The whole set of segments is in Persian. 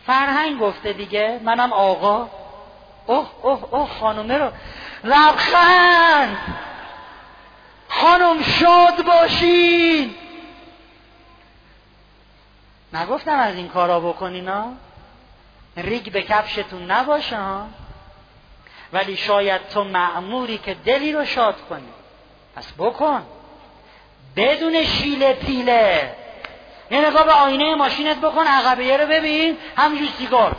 فرهنگ گفته دیگه، منم آقا. اوه اوه اوه خانومه رو لبخند، خانم شاد باشین. نگفتم از این کارا بکنین ها، ریگ به کفشتون نباشه ها، ولی شاید تو مأموری که دلی رو شاد کنی، پس بکن بدون شیله پیله. یه نگاه به آینه ماشینت بکن، عقبیه رو ببین، همینجور سیگار.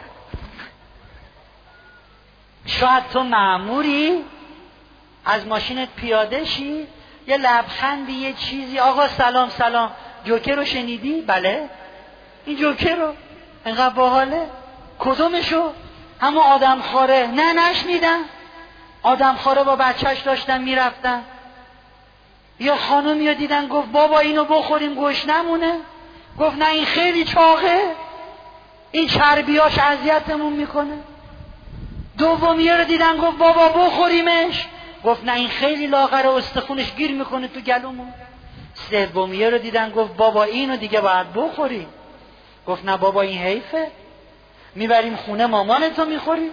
شاید تو مأموری از ماشینت پیاده شی، یه لبخندی، یه چیزی، آقا سلام سلام، جوکر رو شنیدی؟ بله. این جوکر رو اینقدر باحاله. کدومشو؟ همون آدم خواره. نه نشنیدم. آدم خواره با بچهش داشتن میرفتن، یا خانومی رو دیدن گفت بابا اینو بخوریم گوش نمونه، گفت نه این خیلی چاقه، این چربیاش اذیتمون میکنه. دومیه رو دیدن گفت بابا بخوریمش، گفت نه این خیلی لاغره، استخونش گیر میکنه تو گلومون. سومیه رو دیدن گفت بابا اینو دیگه باید بخوریم، گفت نه بابا این حیفه، میبریم خونه مامانتو میخوری.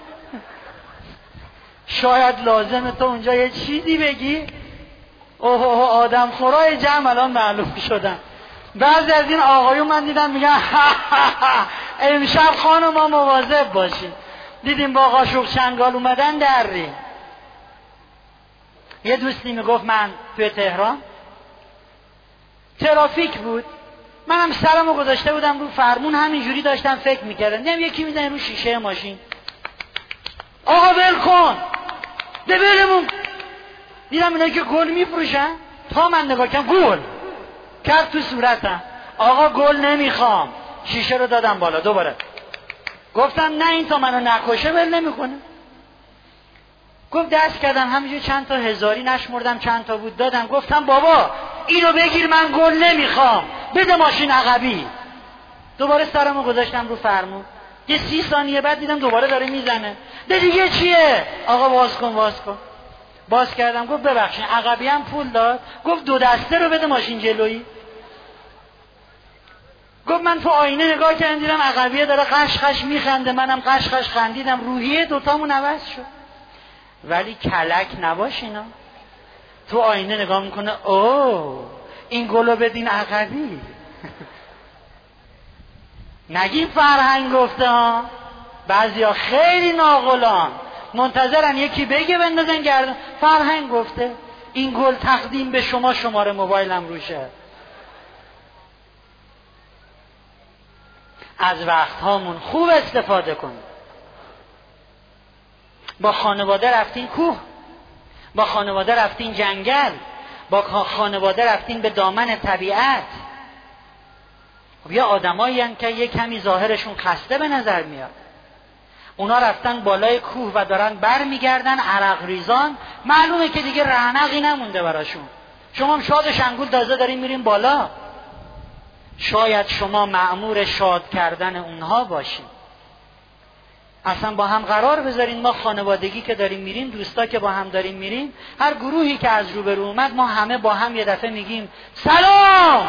شاید لازمه تو اونجا یه چیزی بگی. اوه آدم خورای جمع الان معلوم شدن. بعضی از این آقایون من دیدم میگن امشب خانم ما مواظب باشیم، دیدیم با قاشق چنگال اومدن دریم. یه دوستی میگفت من توی تهران ترافیک بود، منم سرمو گذاشته بودم رو فرمون، همینجوری داشتم فکر میکردم، دیدم یکی میزنه رو شیشه ماشین، آقا ول کن ببرمون. دیدم اینا که گل میفروشن، تا من نگاه کردم گل کرد تو صورتم، آقا گل نمیخوام، شیشه رو دادم بالا. دوباره گفتم نه این تا منو نکشه ول نمیکنه. گفت دست کردم همینجور چند تا هزاری نشمردم چند تا بود دادم، گفتم بابا اینو بگیر من گل نمیخوام، بده ماشین عقبی. دوباره سرمو گذاشتم رو فرمون، یه 30 ثانیه بعد دیدم دوباره داره میزنه، ده دیگه چیه؟ آقا باز کن باز کن. باز کردم، گفت ببخشید عقبی هم پول داد، گفت 2 دسته رو بده ماشین جلویی. گفت من تو آینه نگاه کردم دیدم عقبیه داره قشقش میخنده، منم قشقش خندیدم، روحیه دوتامون عوض شد. ولی کلک نباش اینا، تو آینه نگاه میکنه اوه این گلو بدین عقبی. نگیم فرهنگ گفته ها. بعضیا خیلی ناقلان منتظرن یکی بگه بندازن گردن، فرهنگ گفته این گل تقدیم به شما، شماره موبایلم روشه. از وقت هامون خوب استفاده کنیم. با خانواده رفتین کوه، با خانواده رفتین جنگل، با خانواده رفتین به دامن طبیعت. خب یه آدمایی هستن که یه کمی ظاهرشون خسته به نظر میاد، اونا رفتن بالای کوه و دارن بر میگردن عرق ریزان، معلومه که دیگه رعنقی نمونده براشون. شما هم شاد و شنگول تازه دارین میرین بالا. شاید شما مأمور شاد کردن اونها باشین. اصلا با هم قرار بذارین، ما خانوادگی که داریم میرین، دوستا که با هم داریم میرین، هر گروهی که از روبرو اومد ما همه با هم یه دفعه میگیم سلام،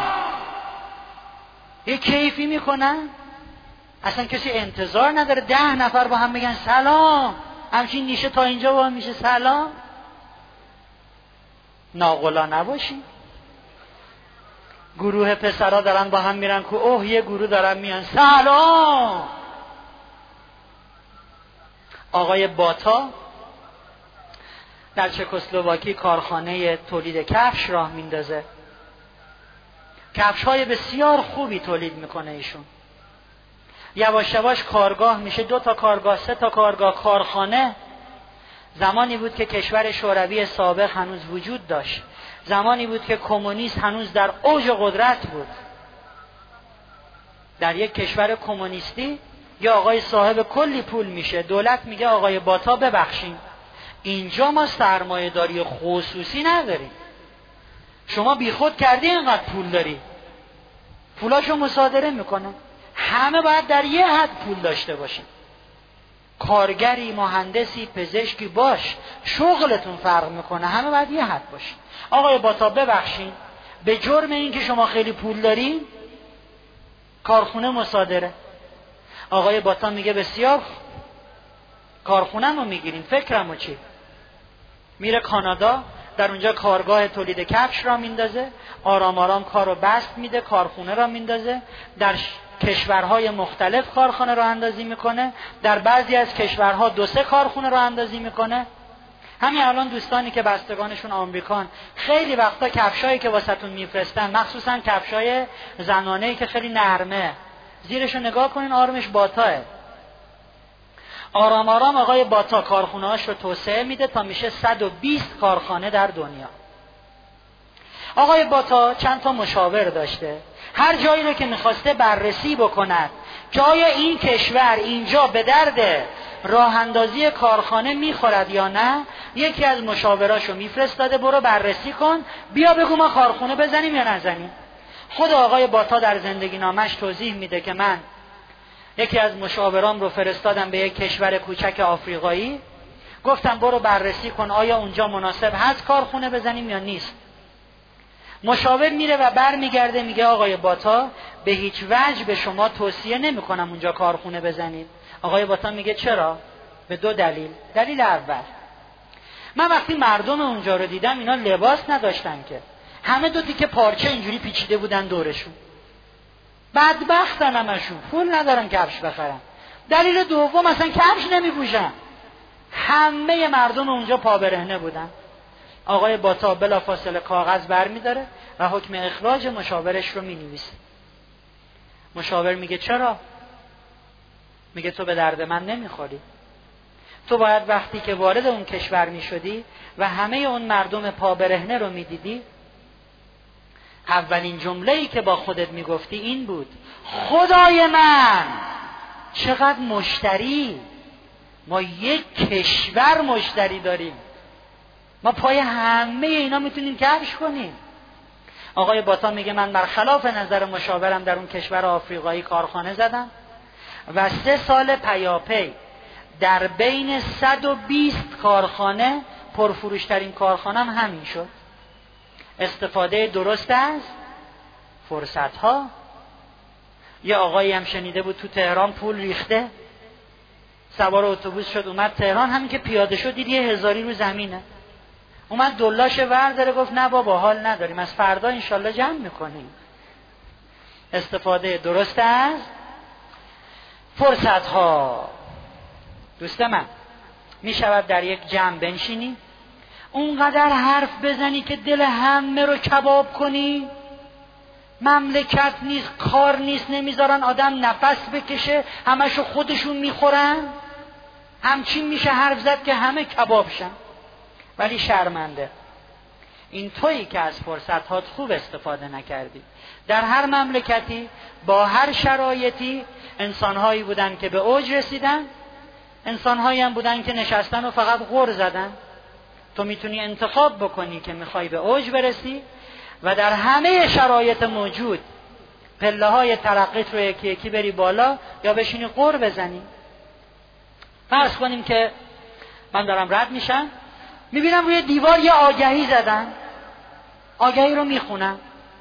یه کیفی میکنن، اصلا کسی انتظار نداره 10 نفر با هم بگن سلام، همچین نیشه تا اینجا با هم میشه سلام. ناقلا نباشین. گروه پسرها دارن با هم میرن که اوه یه گروه دارن میان سلام. آقای باتا در چکسلواکی کارخانه تولید کفش راه میندازه، کفش های بسیار خوبی تولید میکنه ایشون. یواش یواش کارگاه میشه، 2 تا کارگاه، 3 تا کارگاه، کارخانه. زمانی بود که کشور شوروی سابق هنوز وجود داشت، زمانی بود که کمونیست هنوز در اوج قدرت بود. در یک کشور کمونیستی یا آقای صاحب کلی پول میشه، دولت میگه آقای باتا ببخشین اینجا ما سرمایه داری خصوصی نداریم، شما بیخود کردی اینقدر پول داری، پولاشو مصادره میکنه، همه باید در یه حد پول داشته باشین. کارگری، مهندسی، پزشکی باش، شغلتون فرق میکنه، همه باید یه حد باشین. آقای باتا ببخشین به جرم این که شما خیلی پول دارین کارخونه مصادره. آقای باتا میگه بسیار، کارخونه‌مو میگیرین، فکرمو چی؟ میره کانادا، در اونجا کارگاه تولید کفش را میندازه، آرام آرام کارو بست میده، کارخونه را میندازه، در کشورهای مختلف کارخانه را اندازی میکنه، در بعضی از کشورها 2-3 کارخونه را اندازی میکنه. همین الان دوستانی که بستگانشون آمریکان، خیلی وقتا کفشایی که واسهتون میفرستن، مخصوصا کفشای زنانه‌ای که خیلی نرمه، زیرشو نگاه کنین آرمش باتاه. آرام آرام آقای باتا کارخونه‌هاش رو توسعه میده تا میشه 120 کارخانه در دنیا. آقای باتا چند تا مشاور داشته، هر جایی رو که میخواسته بررسی بکند که آیا این کشور اینجا به درد راه اندازی کارخانه میخورد یا نه، یکی از مشاوراشو میفرستاده برو بررسی کن، بیا بگو ما کارخونه بزنیم یا نزنیم. خود آقای باتا در زندگی نامش توضیح میده که من یکی از مشاورام رو فرستادم به یک کشور کوچک آفریقایی، گفتم برو بررسی کن آیا اونجا مناسب هست کارخونه بزنیم یا نیست. مشاور میره و برمیگرده میگه آقای باتا به هیچ وجه به شما توصیه نمی کنم اونجا کارخونه بزنید. آقای باتا میگه چرا؟ به 2 دلیل. دلیل اول، من وقتی مردم اونجا رو دیدم اینا لباس نداشتن که، همه 2 تیکه پارچه اینجوری پیچیده بودن دورشون، بدبختن همشون، پول ندارن کفش بخرن. دلیل دوم، اصلا کفش نمیپوشن، همه مردم اونجا پا برهنه بودن. آقای باتا بلافاصله کاغذ برمیداره و حکم اخراج مشاورش رو مینویسه. مشاور میگه چرا؟ میگه تو به درد من نمیخوری. تو باید وقتی که وارد اون کشور میشدی و همه اون مردم پا برهنه رو میدیدی، اولین جمله‌ای که با خودت میگفتی این بود: خدای من چقدر مشتری، ما یک کشور مشتری داریم، ما پای همه اینا میتونیم کفش کنیم. آقای باتا میگه من برخلاف نظر مشاورم در اون کشور آفریقایی کارخانه زدم و 3 سال پیاپی در بین 120 کارخانه پرفروشترین کارخانم همین شد. استفاده درست از فرصت ها. یه آقایی هم شنیده بود تو تهران پول ریخته، سوار اتوبوس شد اومد تهران، همین که پیاده شد دید 1000 رو زمینه، اومد دلاش ورداره، گفت نه بابا حال نداریم، از فردا انشالله جمع میکنیم. استفاده درست از فرصت ها. دوست من، میشود در یک جمع بنشینی اونقدر حرف بزنی که دل همه رو کباب کنی، مملکت نیست، کار نیست، نمیذارن آدم نفس بکشه، همشو خودشون میخورن، همچین میشه حرف زد که همه کباب شن. ولی شرمنده این تویی که از فرصتات خوب استفاده نکردی. در هر مملکتی با هر شرایطی انسانهایی بودن که به اوج رسیدن، انسانهایی هم بودن که نشستن و فقط غر زدن. تو میتونی انتخاب بکنی که میخوای به اوج برسی و در همه شرایط موجود پله های ترقیت رو یکی یکی بری بالا یا بشینی غر بزنی. فرض کنیم که من دارم رد میشم، میبینم روی دیوار یه آگهی زدن، آگهی رو میخونم.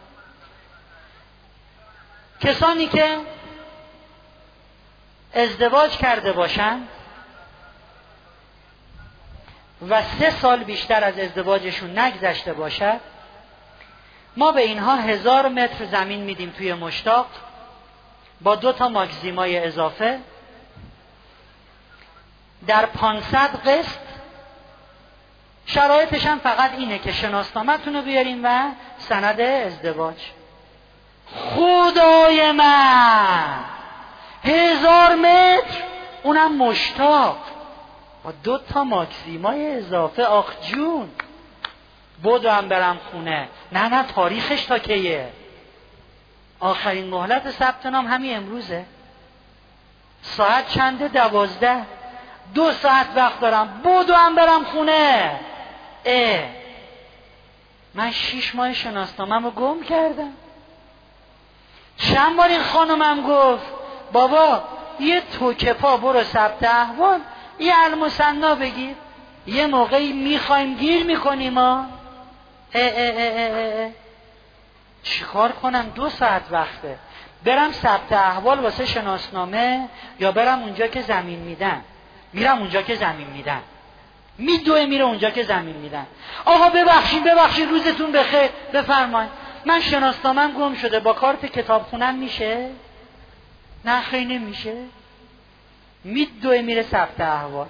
کسانی که ازدواج کرده باشن و 3 سال بیشتر از ازدواجشون نگذشته باشد، ما به اینها 1000 متر زمین میدیم توی مشتاق با 2 تا ماکسیمای اضافه در 500 قسط. شرایطش هم فقط اینه که شناسنامه‌تون رو بیارین و سند ازدواج. خدای من 1000 متر، اونم مشتاق با 2 تا ماکسیمای اضافه. آخ جون، بدو هم برم خونه. نه تاریخش تا کیه؟ آخرین مهلت ثبت نام همین امروزه. ساعت چنده؟ 12. 2 ساعت وقت دارم، بدو هم برم خونه. من 6 ماه شناسنامه‌مو رو گم کردم. چند بار این خانمم گفت بابا یه توکه پا برو ثبت احوال، یه المثنا بگیر، یه موقعی میخوایم گیر میکنیم ها. چیکار کنم؟ 2 ساعت وقته. برم ثبت احوال واسه شناسنامه یا برم اونجا که زمین میدن؟ میرم اونجا که زمین میدن. میدوه میره اونجا که زمین میدن. آقا ببخشید روزتون بخیر، بفرمایید من شناسنامه‌ام گم شده، با کارت کتابخونم میشه؟ نه خیلی نمیشه. میدوه میره ثبت احوال.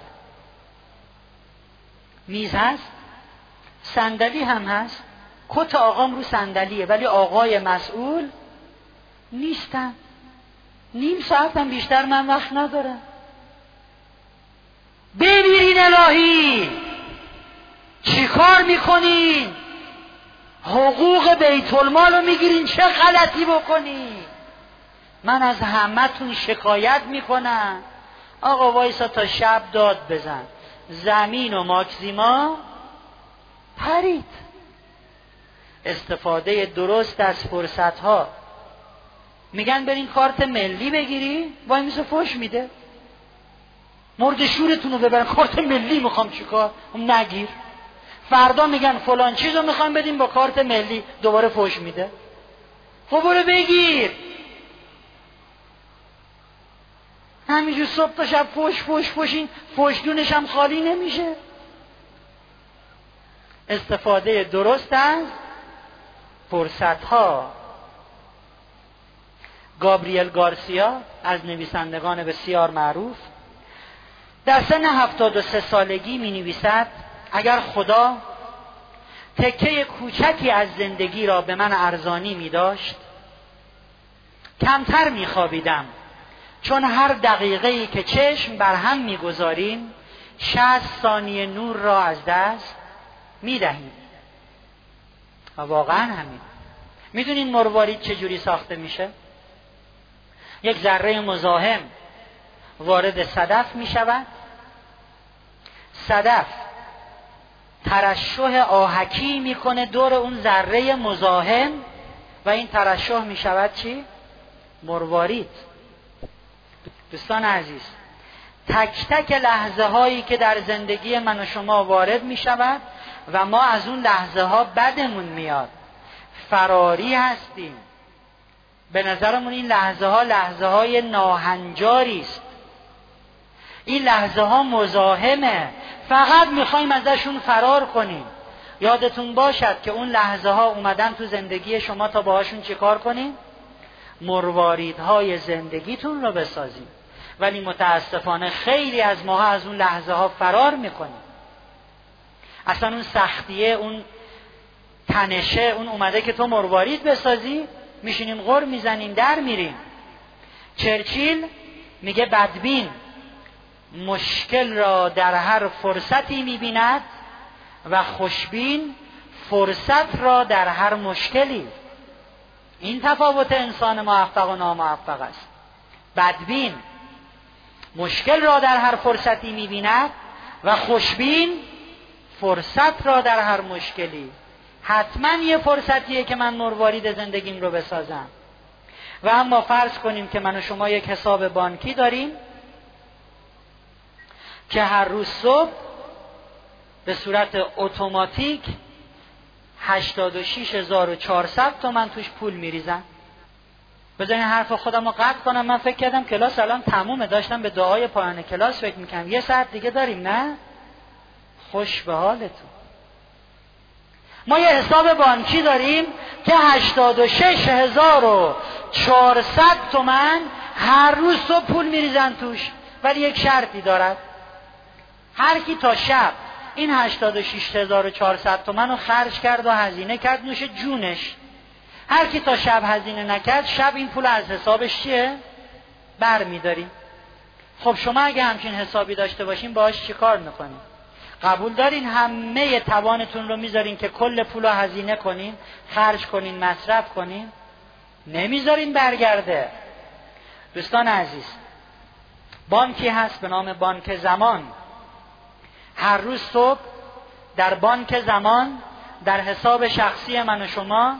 میز هست، صندلی هم هست، کت آقام رو صندلیه ولی آقای مسئول نیستن. نیم ساعتم بیشتر من وقت ندارم. بمیرین الهی، چی کار میکنین؟ حقوق بیت المال رو میگیرین، چه غلطی بکنین؟ من از همتون شکایت میکنم. آقا وایسا تا شب داد بزن. زمین و ماکسیما پرید. استفاده درست از فرصت ها. میگن برین کارت ملی بگیری، وای میسه فوش میده. مرد شورتون رو ببرن، کارت ملی میخوام چیکار؟ نگیر. فردا میگن فلان چیز رو میخوام بدیم با کارت ملی، دوباره فوش میده. خب برو بگیر. همینجور صبح تا شب فوشین، فوشدونش هم خالی نمیشه. استفاده درست از فرصت ها. گابریل گارسیا از نویسندگان بسیار معروف در سن 73 سالگی می نویسد اگر خدا تکه کوچکی از زندگی را به من ارزانی می داشت کمتر می خوابیدم، چون هر دقیقه‌ای که چشم بر هم می گذاریم 60 ثانیه نور را از دست می دهیم. و واقعا همین. میدونین مروارید چجوری ساخته میشه؟ یک ذره مزاحم وارد صدف می شود. صدف ترشح آهکی میکنه دور اون ذره مزاحم و این ترشح می شود چی؟ مروارید. دوستان عزیز، تک تک لحظه هایی که در زندگی من و شما وارد می شود و ما از اون لحظه ها بدمون میاد، فراری هستیم. به نظرمون این لحظه های ناهنجاری است. این لحظه ها مزاحمه، فقط میخوایم ازشون فرار کنیم. یادتون باشد که اون لحظه ها اومدن تو زندگی شما تا باهاشون چیکار کنیم؟ مرواریدهای زندگیتون رو بسازیم. ولی متاسفانه خیلی از ماها از اون لحظه ها فرار میکنیم. اصلا اون سختیه، اون تنشه، اون اومده که تو مروارید بسازی، میشینیم غر میزنیم در میریم. چرچیل میگه بدبین مشکل را در هر فرصتی میبیند و خوشبین فرصت را در هر مشکلی. این تفاوت انسان موفق و ناموفق است. بدبین مشکل را در هر فرصتی میبیند و خوشبین فرصت را در هر مشکلی. حتما یه فرصتیه که من مروارید زندگیم رو بسازم. و اما فرض کنیم که من و شما یک حساب بانکی داریم که هر روز صبح به صورت اتوماتیک 86,400 تومان توش پول میریزن. بذارین حرف خودم رو قطع کنم. من فکر کردم کلاس الان تمومه، داشتم به دعای پایان کلاس فکر میکنم. 1 ساعت دیگه داریم، نه؟ خوش به حالتون. ما یه حساب بانکی داریم که 86,400 تومان هر روز صبح پول میریزن توش، ولی یک شرطی دارد. هر کی تا شب این 86,400 تومان رو خرج کرد و هزینه کرد، نوش جونش. هر کی تا شب هزینه نکرد، شب این پول از حسابش چیه؟ بر میداریم. خب شما اگه همچین حسابی داشته باشین باهاش چی کار میکنین؟ قبول دارین همه توانتون رو میذارین که کل پول رو هزینه کنین، خرج کنین، مصرف کنین؟ نمیذارین برگرده. دوستان عزیز، بانکی هست به نام بانک زمان. هر روز صبح در بانک زمان در حساب شخصی من و شما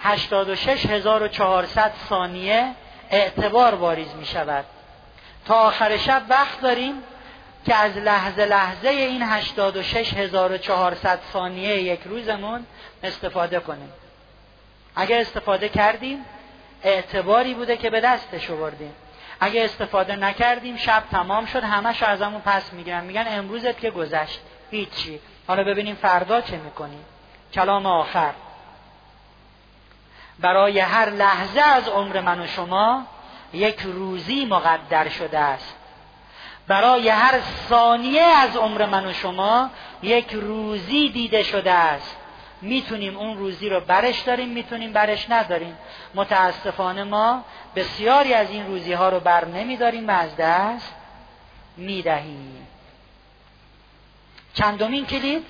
86,400 ثانیه اعتبار واریز می شود. تا آخر شب وقت داریم که از لحظه این 86,400 ثانیه یک روزمون استفاده کنیم. اگر استفاده کردیم اعتباری بوده که به دستش آوردیم. اگه استفاده نکردیم شب تمام شد، همه‌شو ازمون پس میگیرن، میگن امروزت که گذشت هیچی، حالا ببینیم فردا چه میکنیم. کلام آخر: برای هر لحظه از عمر من و شما یک روزی مقدر شده است. برای هر ثانیه از عمر من و شما یک روزی دیده شده است. میتونیم اون روزی رو برش داریم، میتونیم برش نداریم. متاسفانه ما بسیاری از این روزی ها رو بر نمیداریم و از دست میدهیم. چندمین کلید؟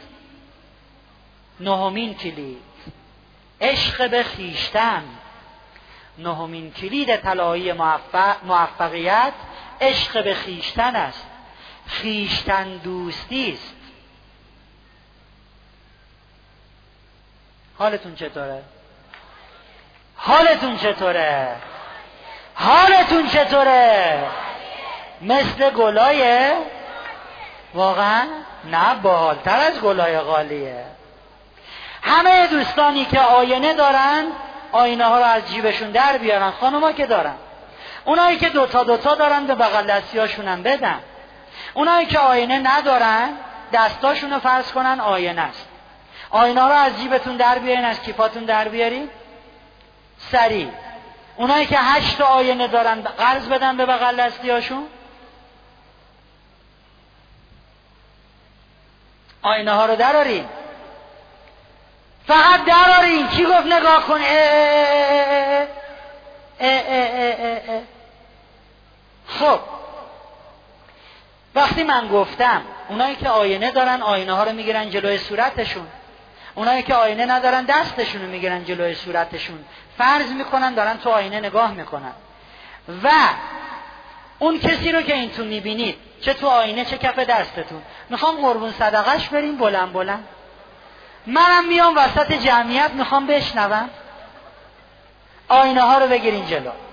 نهمین کلید، عشق به خویشتن. نهمین کلید طلایی موفقیت عشق به خویشتن است. خویشتن دوستی است. حالتون چطوره؟ حالتون چطوره؟ حالتون چطوره؟ مثل گلایه؟ واقعا؟ نه، باحال‌تر از گلای قالیه. همه دوستانی که آینه دارن آینه ها رو از جیبشون در بیارن. خانوما که دارن، اونایی که دوتا دارن به بغل دستیاشون هم بدن. اونایی که آینه ندارن دستاشون رو فرض کنن آینه است. آینه رو از جیبتون در بیارین، از کیفاتون در بیارین سریع. اونایی که 8 تا آینه دارن قرض بدن به بغل دستیاشون. آینه ها رو درارین، فقط درارین. کی گفت نگاه کن؟ خب وقتی من گفتم اونایی که آینه دارن آینه ها رو میگیرن جلوی صورتشون، اونایی که آینه ندارن دستشون رو میگیرن جلوی صورتشون، فرض میکنن دارن تو آینه نگاه میکنن. و اون کسی رو که این تو میبینید، چه تو آینه چه کف دستتون، میخوام قربون صدقش بریم بلند بلند. منم میام وسط جمعیت میخوام بشنوم. آینه ها رو بگیرین جلو.